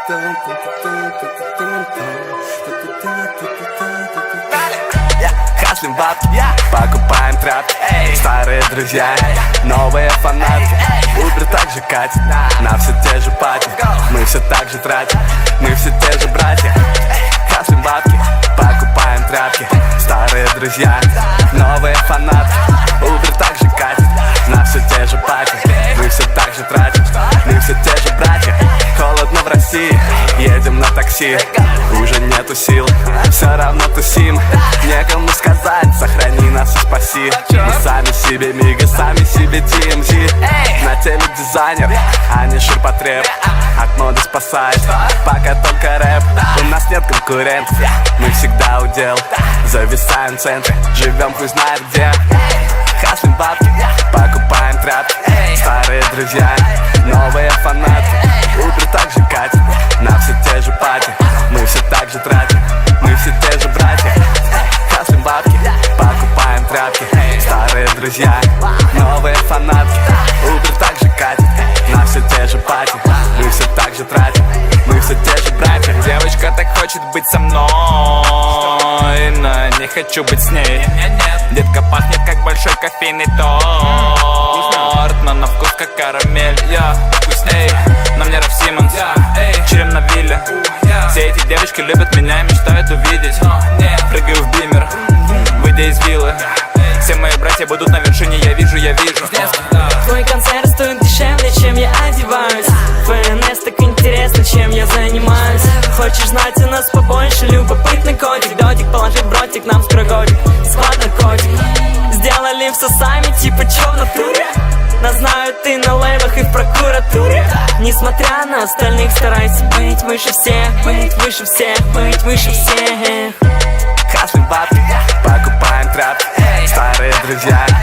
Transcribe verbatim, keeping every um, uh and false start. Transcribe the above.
Хаслим бабки, покупаем трапки. Старые друзья, новые фанатки. Убер также катит, на все те же пати. Мы все так же тратим, мы все те же братья. Хаслим бабки, покупаем трапки. Старые друзья, новые фанатки. Убер также катит, на все те же пати. Мы все так же тратим, мы все те же братья. Холодно в России, едем на такси. Уже нету сил, все равно тусим. Некому сказать, сохрани нас и спаси. Мы сами себе мига, сами себе ти эм зи. На теле дизайнер, а не ширпотреб. От моды спасает, пока только рэп. У нас нет конкурентов, мы всегда удел. Зависаем в центре, живем хуй знает где. Хаслим бабки, покупаем трапки. Старые друзья, новые фанатки. Убер также катит, на все те же пати. Мы все так же тратим, мы все те же братья. Хаслим бабки, покупаем трапки. Старые друзья, новые фанатки. Убер также катит, на все те же пати. Мы все так же тратим, мы все те же братья. Девочка так хочет быть со мной, но я не хочу быть с ней. Детка пахнет как большой кофейный торт, но на вкус как карамель. Я вкусней, на мне Раф Симмонс, черем на вилле. Все эти девочки любят меня и мечтают увидеть. Прыгаю в бимер, выйдя из виллы. Все мои братья будут на вершине, я вижу, я вижу. Твой концерт стоит дешевле, чем я одеваюсь. ФНС так интересно, чем я занимаюсь. Хочешь знать о нас побольше, любопытный котик. Додик, положи бротик, нам скоро годик. Склад наркотик. Сделали все сами, типа чё в натуре? Нас знают и на лейвах, и в прокуратуре. Несмотря на остальных, старайся быть выше всех. Быть выше всех, быть выше всех. Хаслим бабки, покупаем трапки. Старые друзья,